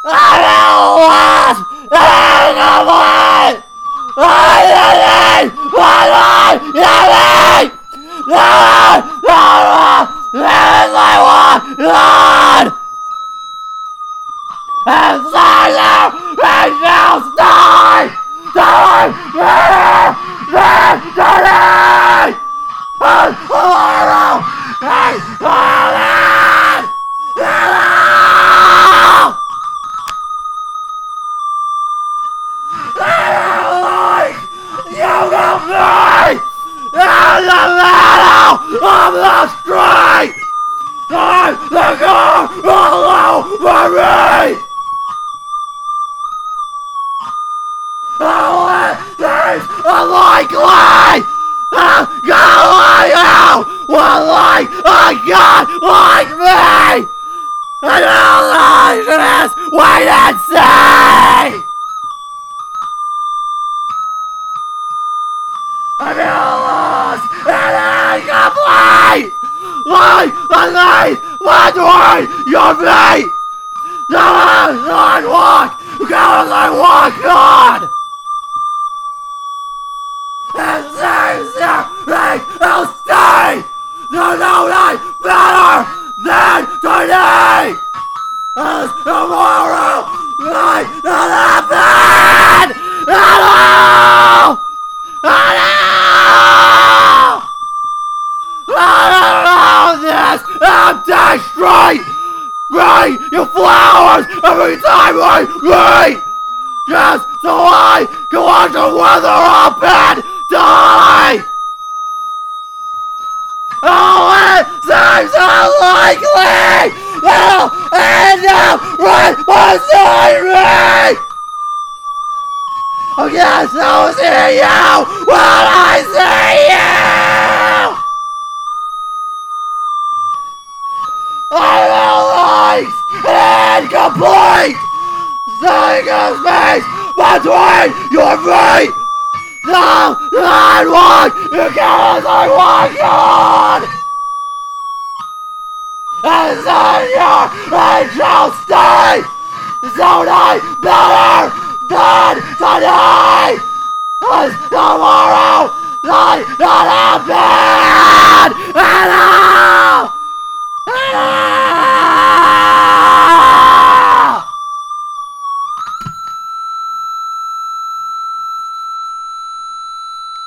I'm lost! I'm complete! I'm and Sailor and now stay! Time! Today! And tomorrow! And tomorrow! You got me! In the middle of the street! I'm the girl all over me! Things unlikely! Going out one like a god like me! And all life is wait and see! I feel lost and incomplete! Like the night between your feet! The last walk goes like walk on! And things that make you stay! There's no night better than today! As tomorrow night not happen! Hello! Hello! Hello! This empty street! Bring your flowers every time I read! Just so I can watch the weather up and die! Oh, it seems unlikely! They'll end up right beside me! I guess I'll see you when I see you! I'm alive and incomplete! Seeing a space between your feet! No, I walk, you can't I walk on! And then your angel stay! So I better than today! Cause tomorrow might not happen! And